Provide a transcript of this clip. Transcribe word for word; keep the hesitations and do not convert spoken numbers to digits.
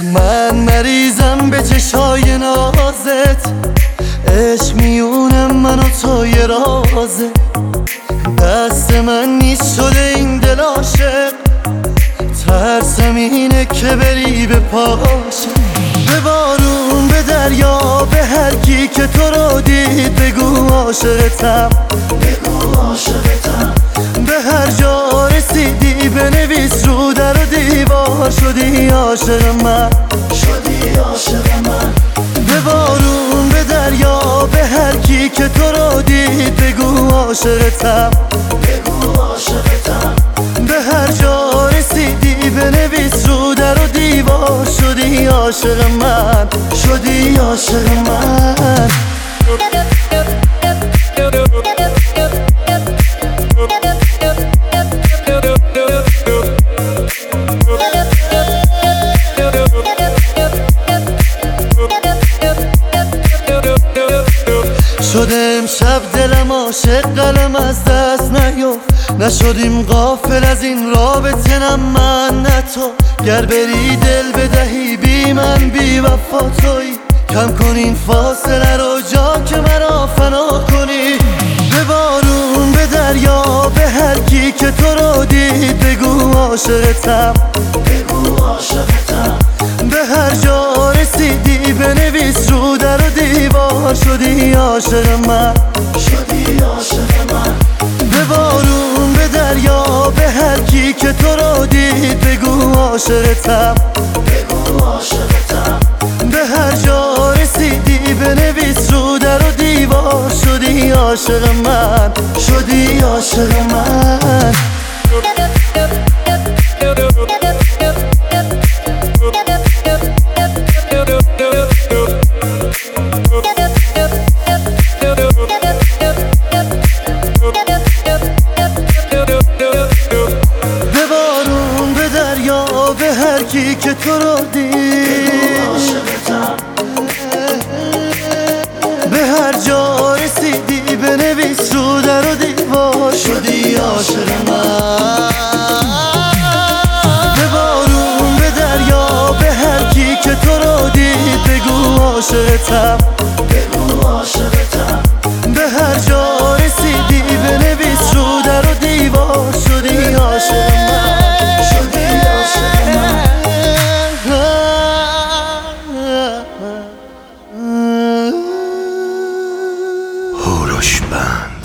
من مریضم به چشای نازت، عشق میونه من و تو یه رازه. دست من نیست شده این دل عاشق، ترسم اینه که بری به پاشه. به بارون، به دریا، به هر کی که تو رو دید بگو عاشقتم، بگو عاشقتم. به هر جا رسیدی بنویس رو در و دیوار شدی عاشق من، شدی عاشق من. به بارون، به دریا، به هر کی که تو رو دید بگو عاشقتم، بگو عاشقتم. به هر جا رسیدی بنویس رو در و دیوار شدی عاشق من، شدی عاشق من. شده امشب دلم عاشق، قلم از دست نیفت. نشدیم غافل از این رابطه، نه من نه تو. گر بری دل بدهی بی من بی وفا تویی. کم کن این فاصله رو جا که مرا فنا کنی. به بارون، به دریا، به هر کی که تو رو دید بگو عاشقتم، بگو عاشقتم. به هر جا رسیدی بنویس رو در و دیوار شدی عاشق من، شدی عاشق من. به بارون، به دریا، به هر کی که تو رو دید بگو عاشقتم، بگو عاشقتم. به هر جا رسیدی بنویس رو در و دیوار شدی عاشق من، شدی عاشق من. به بارون، به دریا، به هر کی که تو رو دید به هر جا رسیدی بنویس رو در و دیوار شدی عاشق من. به بارون، به دریا، به هر کی که تو رو دید بگو عاشقتم، بگو عاشقتم. به هر جا رسیدی بنویس رو در و دیوار شدی عاشق من، شدی عاشق من. هوروش بند.